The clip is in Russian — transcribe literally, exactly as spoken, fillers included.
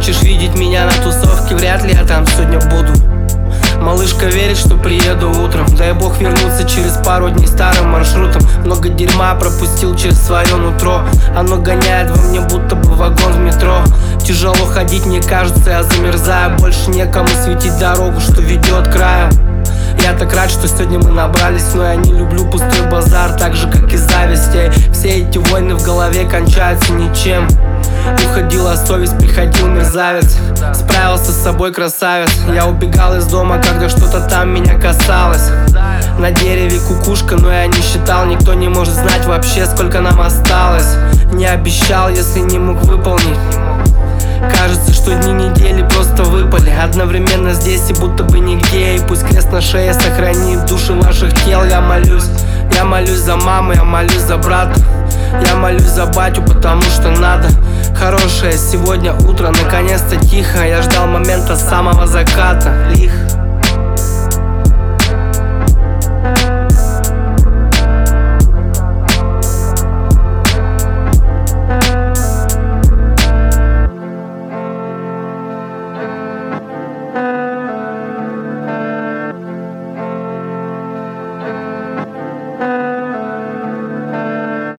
хочешь видеть меня на тусовке, вряд ли я там сегодня буду. Малышка верит, что приеду утром. Дай бог вернуться через пару дней старым маршрутом. Много дерьма пропустил через свое нутро. Оно гоняет во мне, будто бы вагон в метро. Тяжело ходить, мне кажется, я замерзаю. Больше некому светить дорогу, что ведет к краю. Я так рад, что сегодня мы набрались, но я не люблю пустой базар, так же, как и зависть. Все эти войны в голове кончаются ничем. Уходила совесть, приходил мерзавец. Справился с собой красавец. Я убегал из дома, когда что-то там меня касалось. На дереве кукушка, но я не считал. Никто не может знать вообще, сколько нам осталось. Не обещал, если не мог выполнить. Кажется, что дни недели просто выпали одновременно здесь и будто бы нигде. И пусть крест на шее сохранит души ваших тел. Я молюсь, я молюсь за маму, я молюсь за брата. Я молюсь за батю, потому что надо. Хорошее сегодня утро, наконец-то тихо. Я ждал момента с самого заката. Лихо.